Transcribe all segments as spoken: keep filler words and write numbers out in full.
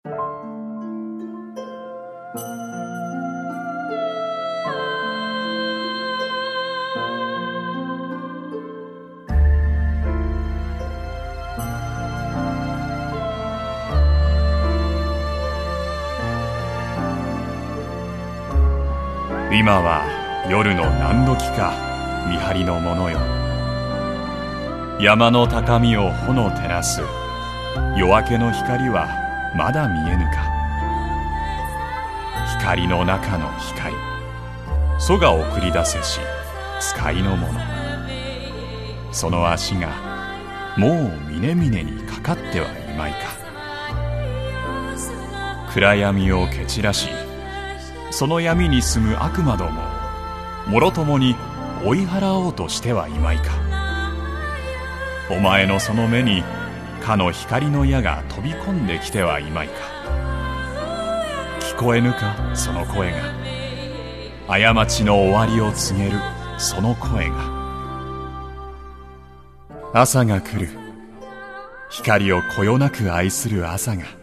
今は夜の何時か見張りのものよ。山の高みを炎照らす夜明けの光はまだ見えぬか。光の中の光、祖が送り出せし使いのもの。その足がもう峰々にかかってはいまいか。暗闇を蹴散らし、その闇に住む悪魔どもをもろともに追い払おうとしてはいまいか。お前のその目にかの光の矢が飛び込んできてはいまいか。聞こえぬか、その声が。過ちの終わりを告げるその声が。朝が来る、光をこよなく愛する朝が。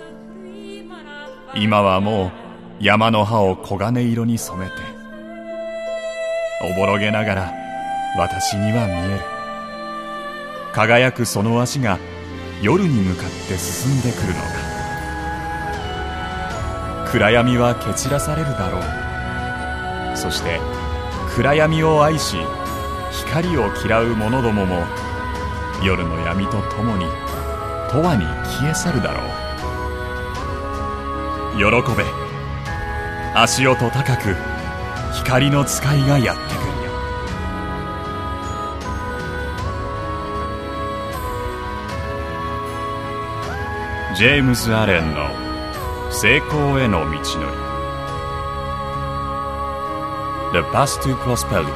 今はもう山の葉を黄金色に染めて、おぼろげながら私には見える。輝くその足が夜に向かって進んでくるのだ。暗闇は蹴散らされるだろう。そして暗闇を愛し光を嫌う者どもも夜の闇とともに永遠に消え去るだろう。喜べ、足音高く光の使いがやってくるよ。ジェームズ・アレンの成功への道のり The Path to Prosperity。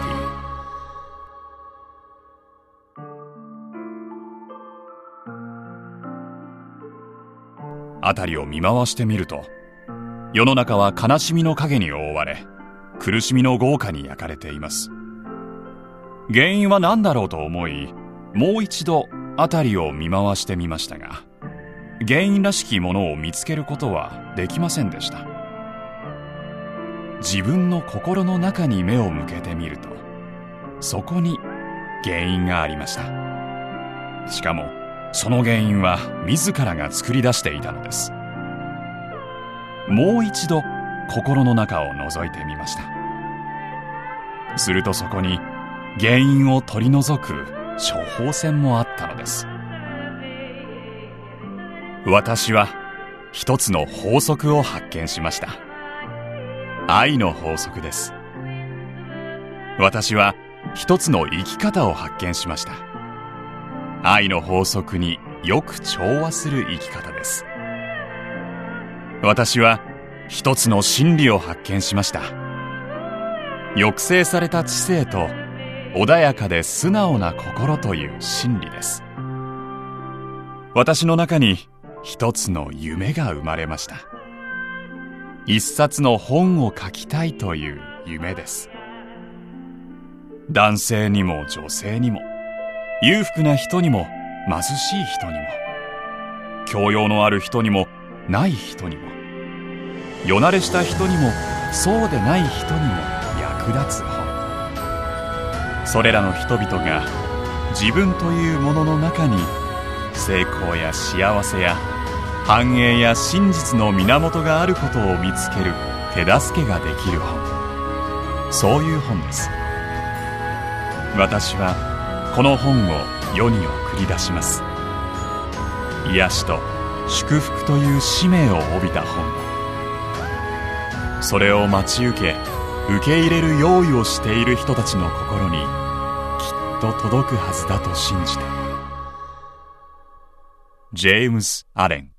辺りを見回してみると、世の中は悲しみの影に覆われ、苦しみの豪華に焼かれています。原因は何だろうと思い、もう一度辺りを見回してみましたが、原因らしきものを見つけることはできませんでした。自分の心の中に目を向けてみると、そこに原因がありました。しかもその原因は自らが作り出していたのです。もう一度心の中を覗いてみました。するとそこに原因を取り除く処方箋もあったのです。私は一つの法則を発見しました。愛の法則です。私は一つの生き方を発見しました。愛の法則によく調和する生き方です。私は一つの真理を発見しました。抑制された知性と穏やかで素直な心という真理です。私の中に一つの夢が生まれました。一冊の本を書きたいという夢です。男性にも女性にも、裕福な人にも貧しい人にも、教養のある人にもない人にも、世慣れした人にもそうでない人にも役立つ本。それらの人々が自分というものの中に成功や幸せや繁栄や真実の源があることを見つける手助けができる本。そういう本です。私はこの本を世に送り出します。癒しと祝福という使命を帯びた本を。それを待ち受け受け入れる用意をしている人たちの心にきっと届くはずだと信じて。ジェームズ・アレン。